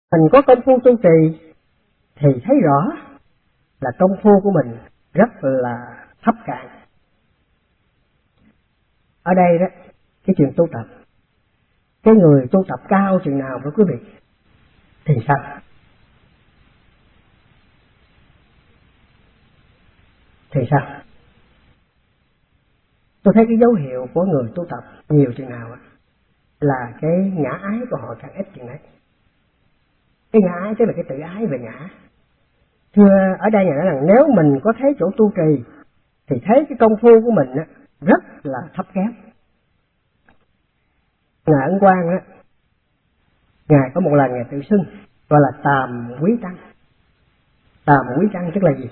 Mình có công phu tu trì thì thấy rõ là công phu của mình rất là thấp cạn. Ở đây đó, cái chuyện tu tập, cái người tu tập cao chừng nào đó quý vị thì sao? Thì sao? Tôi thấy cái dấu hiệu của người tu tập nhiều chừng nào là cái ngã ái của họ càng ít chừng ấy. Cái ngã ái tức là cái tự ái về ngã. Thưa, ở đây nói rằng nếu mình có thấy chỗ tu trì thì thấy cái công phu của mình rất là thấp kém. Ngài Ấn Quang á, Ngài có một lần Ngài tự xưng gọi là Tàm Quý Tăng. Tàm Quý Tăng tức là gì?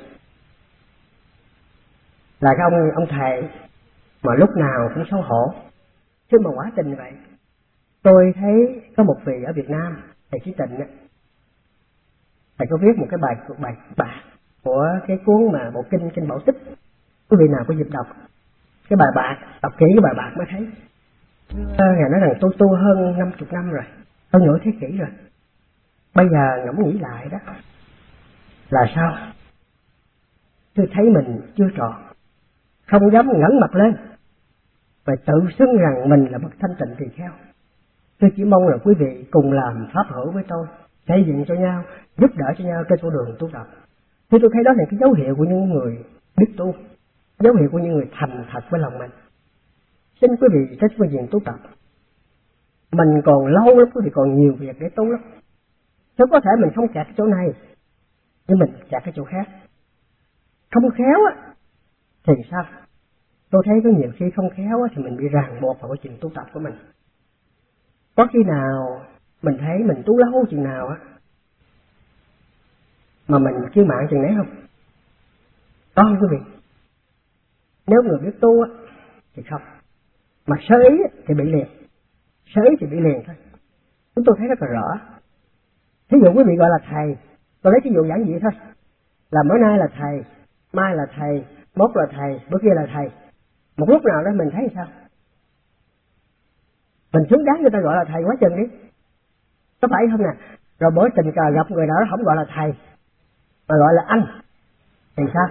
Là cái ông thầy mà lúc nào cũng xấu hổ. Chứ mà quả tình vậy. Tôi thấy có một vị ở Việt Nam, thầy Chí Tịnh á, thầy có viết một cái bài của cái cuốn mà bộ kinh Bảo Tích. Quý vị nào có dịp đọc cái bài bạc, đọc kỹ cái bài bạc mới thấy. Ngài nói rằng tôi tu hơn 50 năm rồi, hơn nửa thế kỷ rồi. Bây giờ ngẫm nghĩ lại đó là sao? Tôi thấy mình chưa tròn, không dám ngẩng mặt lên và tự xưng rằng mình là bậc thanh tịnh tỳ kheo. Tôi chỉ mong là quý vị cùng làm pháp hữu với tôi, xây dựng cho nhau, giúp đỡ cho nhau trên con đường tu tập. Thì tôi thấy đó là cái dấu hiệu của những người biết tu, dấu hiệu của những người thành thật với lòng mình. Xin quý vị trách phương diện tu tập. Mình còn lâu lắm, quý vị còn nhiều việc để tu lắm. Nếu có thể mình không kẹt chỗ này, nhưng mình kẹt cái chỗ khác. Không khéo á, thì sao? Tôi thấy có nhiều khi không khéo á, thì mình bị ràng buộc vào cái chuyện tu tập của mình. Có khi nào mình thấy mình tu lâu chừng nào á, mà mình kiêu mạn chừng đấy không? Có không quý vị? Nếu người biết tu á, thì không. Mà sơ ý thì bị liền. Sơ ý thì bị liền thôi. Chúng tôi thấy rất là rõ. Thí dụ quý vị gọi là thầy, tôi lấy ví dụ giản dị thôi. Là bữa nay là thầy, mai là thầy, mốt là thầy, bữa kia là thầy. Một lúc nào đó mình thấy sao? Mình xứng đáng người ta gọi là thầy quá chừng đi. Có phải không nè? Rồi bữa tình cờ gặp người đó không gọi là thầy, mà gọi là anh. Thì sao?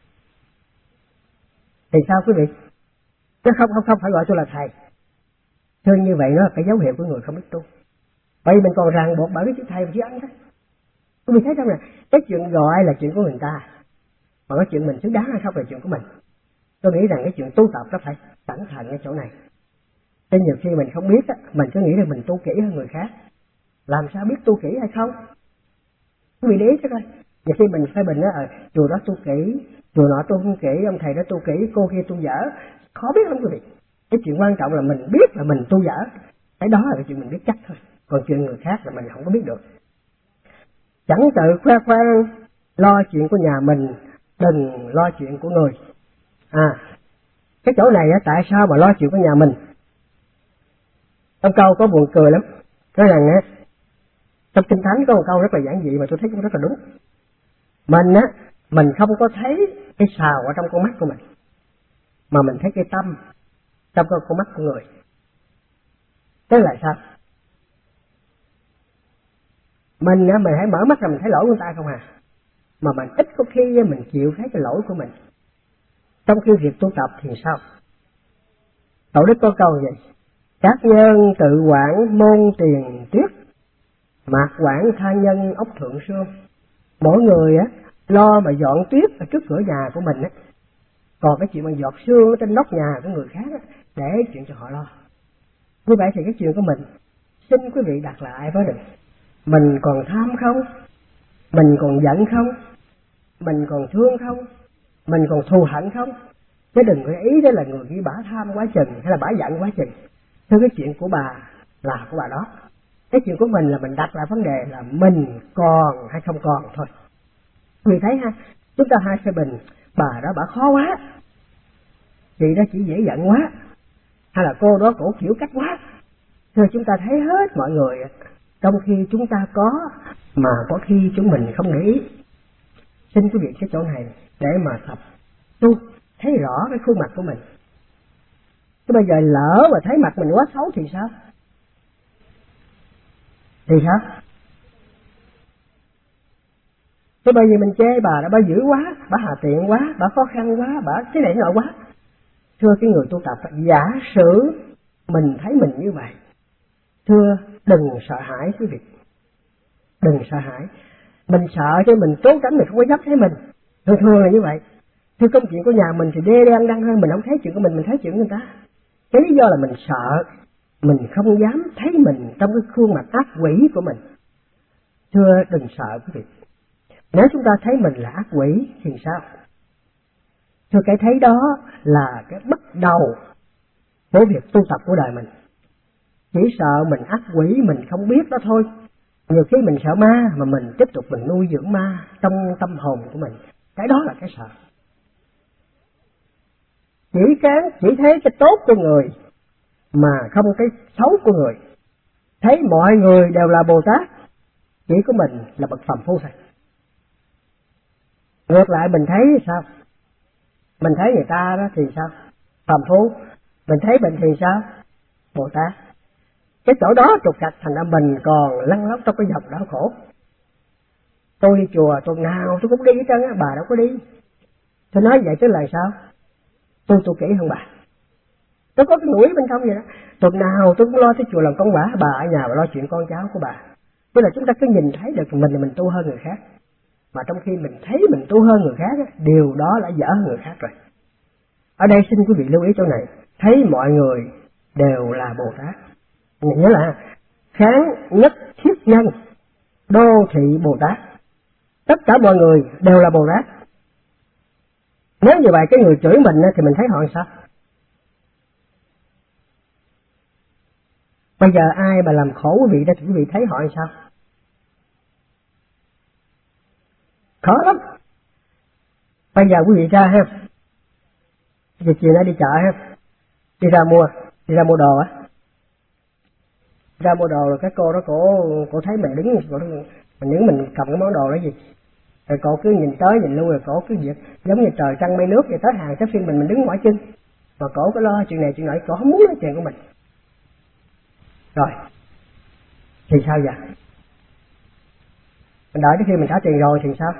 Thì sao quý vị? Chứ không phải gọi tôi là thầy. Thưa như vậy nó là cái dấu hiệu của người không biết tu. Vậy mình còn ràng buộc bởi cái chữ thầy và chữ anh đó. Quý vị thấy không nè? Cái chuyện gọi là chuyện của người ta, mà cái chuyện mình xứng đáng hay không là chuyện của mình. Tôi nghĩ rằng cái chuyện tu tập nó phải cẩn thận ở chỗ này. Nên nhiều khi mình không biết á, mình cứ nghĩ rằng mình tu kỹ hơn người khác. Làm sao biết tu kỹ hay không? Quý vị để ý chứ coi. Nhiều khi mình phê bình á, chùa đó tu kỹ, chùa nọ tu không kỹ, ông thầy đó tu kỹ, cô kia tu dở. Khó biết lắm quý vị. Cái chuyện quan trọng là mình biết là mình tu dở. Cái đó là cái chuyện mình biết chắc thôi. Còn chuyện người khác là mình không có biết được. Chẳng tự khoe khoang, lo chuyện của nhà mình, đừng lo chuyện của người. Cái chỗ này á, tại sao mà lo chuyện của nhà mình? Trong câu có buồn cười lắm. Nói rằng á, trong Kinh Thánh có một câu rất là giản dị mà tôi thấy cũng rất là đúng. Mình không có thấy cái sào ở trong con mắt của mình, mà mình thấy cái tâm trong con mắt của người. Tức là sao? Mình hãy mở mắt ra mình thấy lỗi của người ta không à, mà mình ít có khi mình chịu thấy cái lỗi của mình. Trong khi việc tu tập thì sao? Tổ đức có câu gì? Các nhân tự quản môn tiền tuyết, mạc quản tha nhân ốc thượng sương. Mỗi người lo mà dọn tuyết ở trước cửa nhà của mình còn cái chuyện mà giọt sương ở trên nóc nhà của người khác để chuyện cho họ lo. Như vậy thì cái chuyện của mình, xin quý vị đặt lại với được. Mình còn tham không? Mình còn giận không? Mình còn thương không? Mình còn thù hận không? Chứ đừng có ý đó là người kia bả tham quá chừng hay là bả giận quá chừng. Thưa, cái chuyện của bà là của bà đó. Cái chuyện của mình là mình đặt lại vấn đề là mình còn hay không còn thôi. Vì thấy ha, chúng ta hay phê bình bà đó bả khó quá, chị đó chỉ dễ giận quá, hay là cô đó cổ kiểu cách quá. Thưa, chúng ta thấy hết mọi người trong khi chúng ta có, mà có khi chúng mình không để ý. Xin quý vị cái chỗ này để mà tập tu thấy rõ cái khuôn mặt của mình. Chứ bây giờ lỡ mà thấy mặt mình quá xấu thì sao? Thì sao? Thế bởi vì mình chê bà đã, bà dữ quá, bà hà tiện quá, bà khó khăn quá, bà thế này nọ quá. Thưa cái người tu tập, giả sử mình thấy mình như vậy, thưa đừng sợ hãi quý vị, đừng sợ hãi. Mình sợ cho mình trốn tránh, mình không có dám thấy mình. Thường là như vậy. Thưa công chuyện của nhà mình thì đê đen đăng hơn, mình không thấy chuyện của mình thấy chuyện của người ta. Cái lý do là mình sợ, mình không dám thấy mình trong cái khuôn mặt ác quỷ của mình. Thưa đừng sợ quý vị. Nếu chúng ta thấy mình là ác quỷ thì sao? Thưa cái thấy đó là cái bắt đầu của việc tu tập của đời mình. Chỉ sợ mình ác quỷ mình không biết đó thôi. Nhiều khi mình sợ ma mà mình tiếp tục mình nuôi dưỡng ma trong tâm hồn của mình. Cái đó là cái sợ. Chỉ thấy cái tốt của người mà không cái xấu của người. Thấy mọi người đều là Bồ Tát, chỉ có mình là bậc phàm phu thôi. Ngược lại mình thấy sao? Mình thấy người ta đó thì sao? Phàm phu. Mình thấy bệnh thì sao? Bồ Tát. Cái chỗ đó trục trặc thành ra mình còn lăn lóc trong cái dòng đau khổ. Tôi đi chùa tuần nào tôi cũng đi hết trơn á, bà đâu có đi. Tôi nói vậy chứ là sao? Tôi kỹ hơn bà. Tôi có cái mũi bên trong vậy đó. Tuần nào tôi cũng lo tới chùa làm công quả, bà ở nhà và lo chuyện con cháu của bà. Tức là chúng ta cứ nhìn thấy được mình là mình tu hơn người khác. Mà trong khi mình thấy mình tu hơn người khác, điều đó đã dở hơn người khác rồi. Ở đây xin quý vị lưu ý chỗ này. Thấy mọi người đều là Bồ Tát. Nghĩa là kháng nhất thiết nhân, đô thị Bồ Tát. Tất cả mọi người đều là Bồ Tát. Nếu như vậy cái người chửi mình thì mình thấy họ làm sao? Bây giờ ai mà làm khổ quý vị đó thì quý vị thấy họ làm sao? Khó lắm. Bây giờ quý vị ra ha, chiều nay đi chợ ha, đi ra mua đồ á, ra mua đồ rồi cái cô đó cổ thấy mình đứng, mình cầm cái món đồ đó gì, rồi cổ cứ nhìn tới nhìn lui, rồi cổ cứ việc giống như trời trăng mây nước vậy, tới hàng tới phiên mình đứng ngoài chân, mà cổ cứ lo chuyện này chuyện nọ, cổ không muốn nói chuyện của mình. Rồi thì sao vậy? Mình đợi tới khi mình trả tiền rồi thì sao?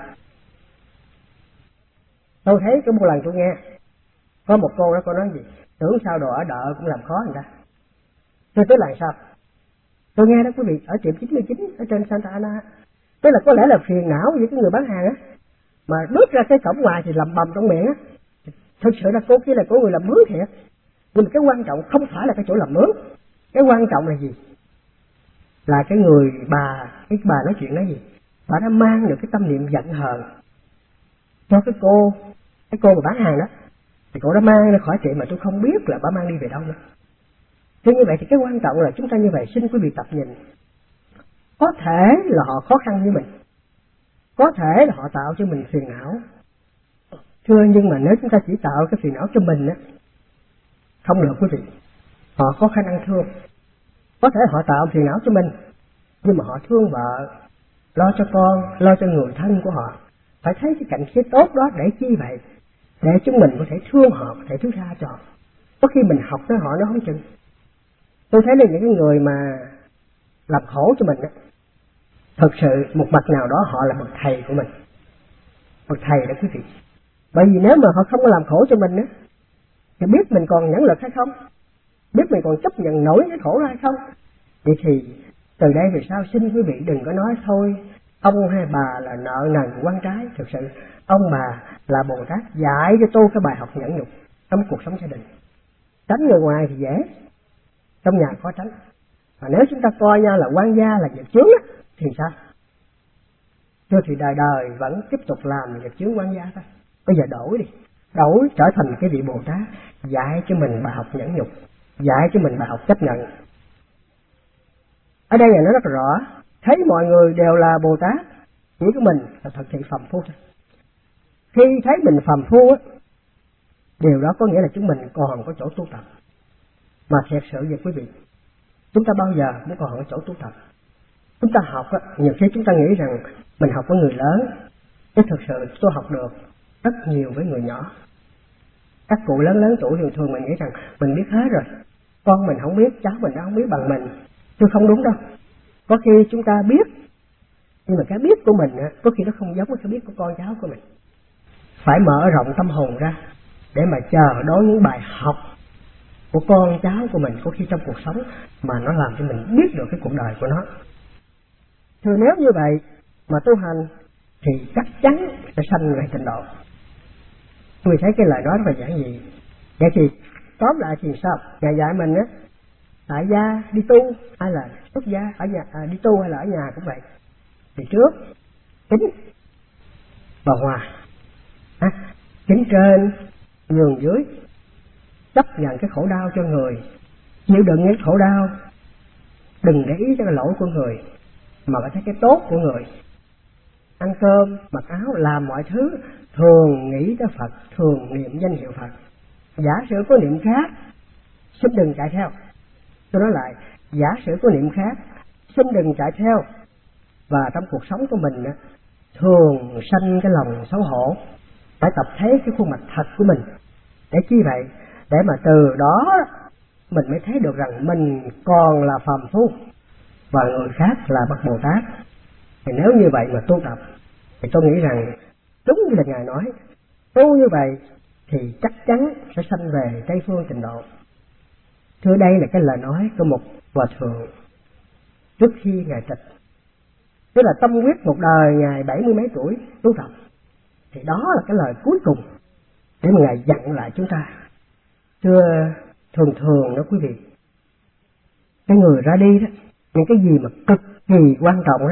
Tôi thấy có một lần tôi nghe có một cô đó, cô nói gì tưởng sao đồ ở đợ cũng làm khó người ta. Tôi tới là sao? Tôi nghe đó quý vị, ở tiệm 99 ở trên Santa Ana, tức là có lẽ là phiền não với cái người bán hàng á, mà bước ra cái cổng ngoài thì lầm bầm trong miệng á. Thực sự là cô kia là cô người làm mướn thiệt, nhưng mà cái quan trọng không phải là cái chỗ làm mướn. Cái quan trọng là gì? Là cái người bà nói chuyện nói gì? Bà đã mang được cái tâm niệm giận hờn cho cái cô mà bán hàng đó, thì cô đã mang ra khỏi tiệm mà tôi không biết là bà mang đi về đâu nữa. Thế như vậy thì cái quan trọng là chúng ta như vậy, xin quý vị tập nhìn. Có thể là họ khó khăn như mình, có thể là họ tạo cho mình phiền não. Thưa, nhưng mà nếu chúng ta chỉ tạo cái phiền não cho mình á, không được quý vị. Họ có khả năng thương. Có thể họ tạo phiền não cho mình, nhưng mà họ thương vợ, lo cho con, lo cho người thân của họ. Phải thấy cái cạnh khía tốt đó để chi vậy? Để chúng mình có thể thương họ, có thể thứ tha cho họ. Có khi mình học tới họ nó không chừng. Tôi thấy là những cái người mà làm khổ cho mình á, thực sự một mặt nào đó họ là bậc thầy của mình. Bậc thầy đó quý vị. Bởi vì nếu mà họ không có làm khổ cho mình á, thì biết mình còn nhẫn lực hay không? Biết mình còn chấp nhận nổi cái khổ ra hay không? Vậy thì từ đây về sau xin quý vị đừng có nói thôi ông hay bà là nợ nần quan trái. Thực sự ông bà là Bồ Tát dạy cho tôi cái bài học nhẫn nhục trong cuộc sống gia đình. Tránh người ngoài thì dễ, trong nhà khó tránh. Và nếu chúng ta coi nhau là quan gia là nghiệp chướng á, thì sao? Thưa thì đời đời vẫn tiếp tục làm nghiệp chướng quan gia thôi. Bây giờ đổi trở thành cái vị Bồ Tát, dạy cho mình bài học nhẫn nhục, dạy cho mình bài học chấp nhận. Ở đây là nó rất rõ, thấy mọi người đều là Bồ Tát, chỉ của mình là thật thị phàm phu thôi. Khi thấy mình phàm phu á, điều đó có nghĩa là chúng mình còn có chỗ tu tập. Mà thật sự vậy quý vị, chúng ta bao giờ cũng còn có chỗ tu tập. Chúng ta học á, nhiều khi chúng ta nghĩ rằng mình học với người lớn, nhưng thực sự tôi học được rất nhiều với người nhỏ. Các cụ lớn tuổi thường mình nghĩ rằng mình biết hết rồi, con mình không biết, cháu mình nó không biết bằng mình. Tôi không đúng đâu. Có khi chúng ta biết, Nhưng mà cái biết của mình á, có khi nó không giống với cái biết của con cháu của mình. Phải mở rộng tâm hồn ra để mà chờ đón những bài học của con cháu của mình, có khi trong cuộc sống mà nó làm cho mình biết được cái cuộc đời của nó. Thưa, nếu như vậy mà tu hành thì chắc chắn sẽ sanh về tịnh độ. Người thấy cái lời nói rất là giản dị. Vậy thì tóm lại thì sao? Ngài dạy mình á, tại gia đi tu hay là xuất gia ở nhà, đi tu hay là ở nhà cũng vậy. Thì trước kính và hòa, kính trên nhường dưới, chấp nhận cái khổ đau cho người, chịu đựng cái khổ đau, đừng để ý cho cái lỗi của người mà phải thấy cái tốt của người. Ăn cơm, mặc áo, làm mọi thứ thường nghĩ tới Phật, thường niệm danh hiệu Phật. Giả sử có niệm khác, xin đừng chạy theo. Tôi nói lại, giả sử có niệm khác, xin đừng chạy theo. Và trong cuộc sống của mình thường sanh cái lòng xấu hổ, phải tập thấy cái khuôn mặt thật của mình. Để chi vậy? Để mà từ đó mình mới thấy được rằng mình còn là phàm phu và người khác là bậc Bồ Tát. Thì nếu như vậy mà tu tập thì tôi nghĩ rằng đúng như là Ngài nói, tu như vậy thì chắc chắn sẽ sanh về Tây Phương Tịnh Độ. Thưa, đây là cái lời nói của một hòa thượng trước khi Ngài tịch. Tức là tâm huyết một đời Ngài 70 mấy tuổi tu tập. Thì đó là cái lời cuối cùng để mà Ngài dặn lại chúng ta. Thưa, thường đó quý vị, cái người ra đi đó, những cái gì mà cực kỳ quan trọng đó,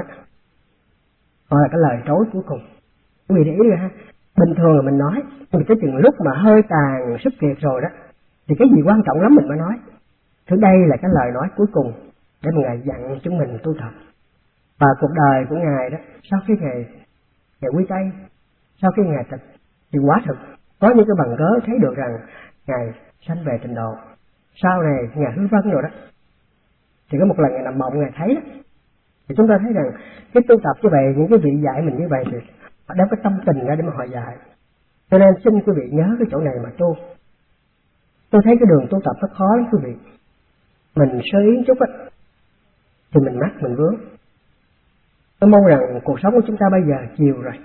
gọi là cái lời trối cuối cùng. Quý vị để ý rồi ha. Bình thường là mình nói, nhưng cái chừng lúc mà hơi tàn sức kiệt rồi đó, thì cái gì quan trọng lắm mình mới nói. Thứ đây là cái lời nói cuối cùng để mà Ngài dặn chúng mình tu tập. Và cuộc đời của Ngài đó, sau khi Ngài quy tay, sau khi Ngài tịch, thì quả thực có những cái bằng cớ thấy được rằng Ngài sanh về Tịnh Độ. Sau này Ngài hư vân rồi đó, thì có một lần Ngài nằm mộng Ngài thấy đó, thì chúng ta thấy rằng cái tu tập như vậy, những cái vị dạy mình như vậy thì họ đem cái tâm tình ra để mà họ dạy. Cho nên xin quý vị nhớ cái chỗ này mà tu. Tôi thấy cái đường tu tập nó khó lắm quý vị. Mình sơ ý chút á thì mình mắc mình vướng. Tôi mong rằng cuộc sống của chúng ta bây giờ chiều rồi.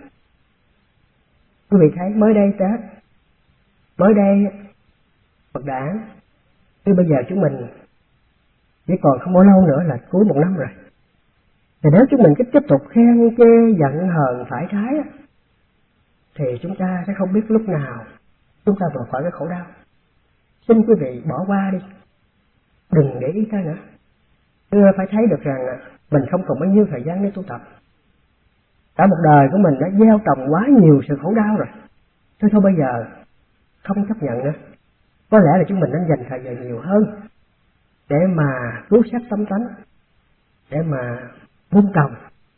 Quý vị thấy mới đây Tết, mới đây Phật đản, thì bây giờ chúng mình chỉ còn không bao lâu nữa là cuối một năm rồi. Thì nếu chúng mình cứ tiếp tục khen chê giận hờn phải trái á, thì chúng ta sẽ không biết lúc nào chúng ta vượt khỏi cái khổ đau. Xin quý vị bỏ qua đi, đừng để ý tới nữa. Tôi phải thấy được rằng mình không còn bao nhiêu thời gian để tu tập. Cả một đời của mình đã gieo trồng quá nhiều sự khổ đau rồi. Thôi bây giờ không chấp nhận nữa. Có lẽ là chúng mình nên dành thời giờ nhiều hơn để mà cứu xét tâm tánh, để mà vun trồng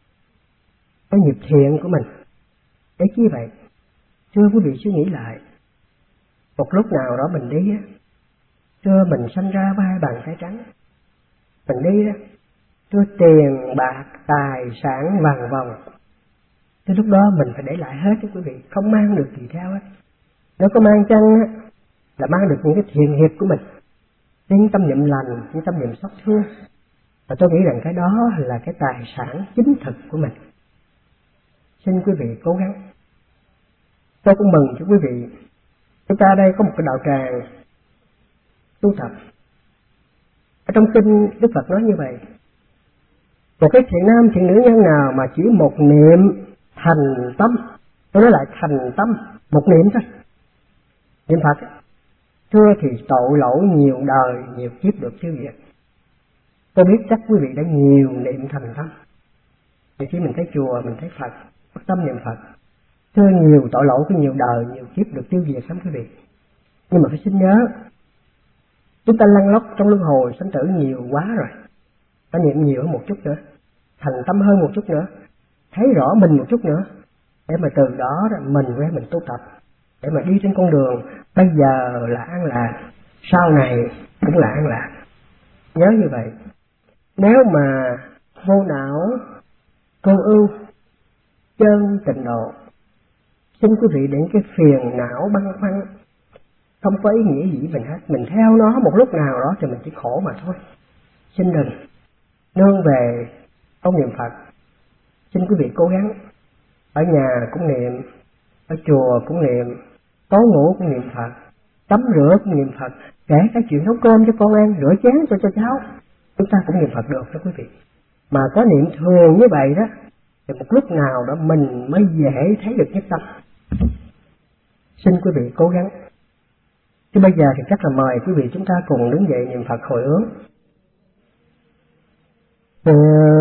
cái nghiệp thiện của mình. Để chi vậy? Thưa quý vị suy nghĩ lại, một lúc nào đó mình đi á, thưa mình sanh ra với hai bàn tay trắng, mình đi đó, thưa tiền bạc tài sản vàng vòng, thì lúc đó mình phải để lại hết cho quý vị, không mang được gì theo hết. Nếu có mang chăng á, là mang được những cái thiện nghiệp của mình, những tâm niệm lành, những tâm niệm xót thương. Và tôi nghĩ rằng cái đó là cái tài sản chính thực của mình. Xin quý vị cố gắng. Tôi cũng mừng cho quý vị, chúng ta đây có một cái đạo tràng tu tập. Ở trong kinh Đức Phật nói như vậy: một cái thiện nam thiện nữ nhân nào mà chỉ một niệm thành tâm, tôi nói lại thành tâm, một niệm thôi, niệm Phật, thưa thì tội lỗi nhiều đời nhiều kiếp được siêu diệt. Tôi biết chắc quý vị đã nhiều niệm thành tâm. Thì khi mình thấy chùa, mình thấy Phật, bắt tâm niệm Phật, thưa nhiều tội lỗi của nhiều đời nhiều kiếp được tiêu diệt lắm quý vị. Nhưng mà phải xin nhớ, chúng ta lăn lóc trong luân hồi sanh tử nhiều quá rồi, phải niệm nhiều hơn một chút nữa, thành tâm hơn một chút nữa, thấy rõ mình một chút nữa, để mà từ đó mình với mình tu tập, để mà đi trên con đường bây giờ là an lạc, sau này cũng là an lạc. Nhớ như vậy. Nếu mà vô não cô ưu chân tịnh độ, xin quý vị đến cái phiền não băn khoăn không có ý nghĩa gì mình hết, mình theo nó một lúc nào đó thì mình chỉ khổ mà thôi. Xin đừng, nương về công niệm Phật, Xin quý vị cố gắng, ở nhà cũng niệm, ở chùa cũng niệm, tối ngủ cũng niệm Phật, tắm rửa cũng niệm Phật, kể cả chuyện nấu cơm cho con ăn, rửa chén cho cháu, chúng ta cũng niệm Phật được đó quý vị. Mà có niệm thường như vậy đó, thì một lúc nào đó mình mới dễ thấy được nhất tâm. Xin quý vị cố gắng. Chứ bây giờ thì chắc là mời quý vị chúng ta cùng đứng dậy niệm Phật hồi hướng.